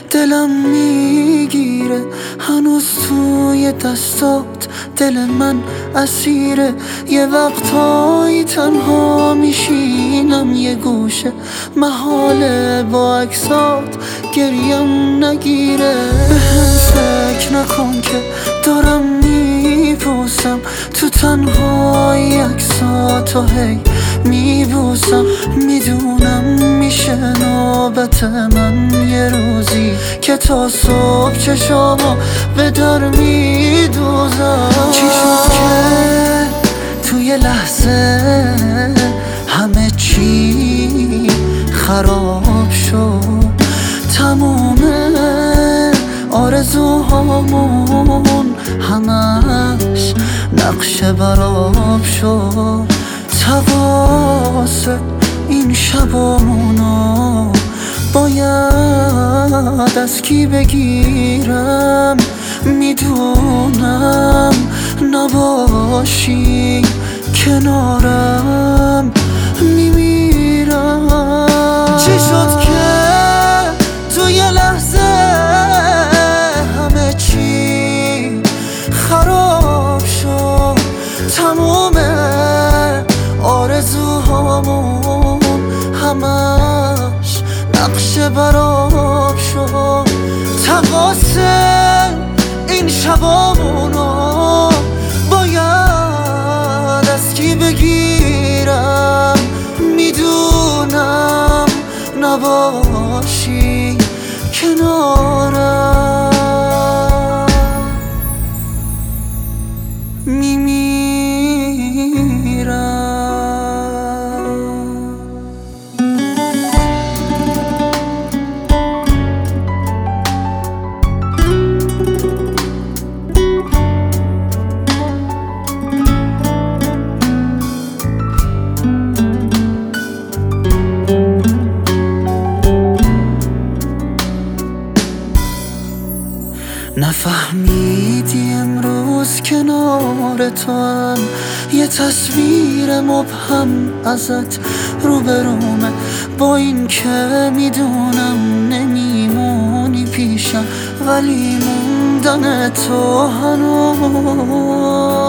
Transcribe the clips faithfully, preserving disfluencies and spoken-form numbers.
دلم میگیره هنوز توی دستات، دل من اسیره. یه وقتایی تنها میشینم یه گوشه، محاله با عکسات گریم نگیره. بهم فکر نکن که دارم میپوسم تو تنهایی، عکساتو هی میبوسم. میدونم میشه نوبت من یه روزی که تا صبح چشامو به در میدوزم. چی شد که توی لحظه همه چی خراب شد؟ تموم آرزوهامون همش نقشه براب شد. تواس این شبامونو باید از کی بگیرم؟ میدونم نباشی کنارم میمیرم. چی شد که توی لحظه همه چی خراب شد؟ تموم آرزوهامون همش نقشه براب شد. تقاس این شبامونو باید از کی بگیرم؟ میدونم نباشی کنارم میمیرم. نفهمیدی امروز کنار تو هم یه تصویر مبهم ازت روبرومه، با این که میدونم نمیمونی پیشم، ولی موندن تو هنوز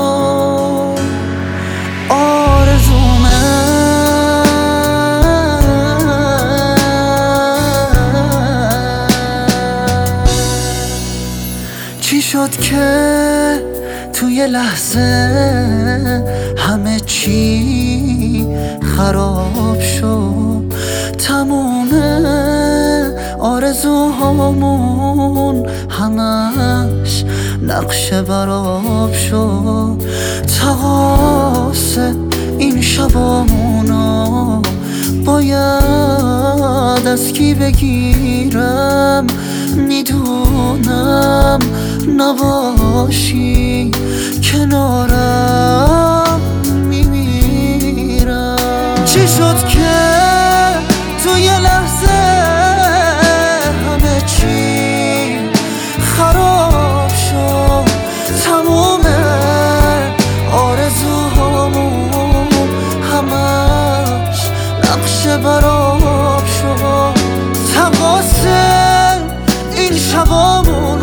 آرزومه. چی شد که توی لحظه همه چی خراب شد؟ تموم آرزوهامون همش نقشه براب شد. تقاس این شبامونو باید از کی بگیرم؟ میدونم نباشی کنارم میمیرم. چی شد که توی لحظه همه چی خراب شد؟ تموم آرزوهامون همش نقشه براب شد. تقاس این شبامون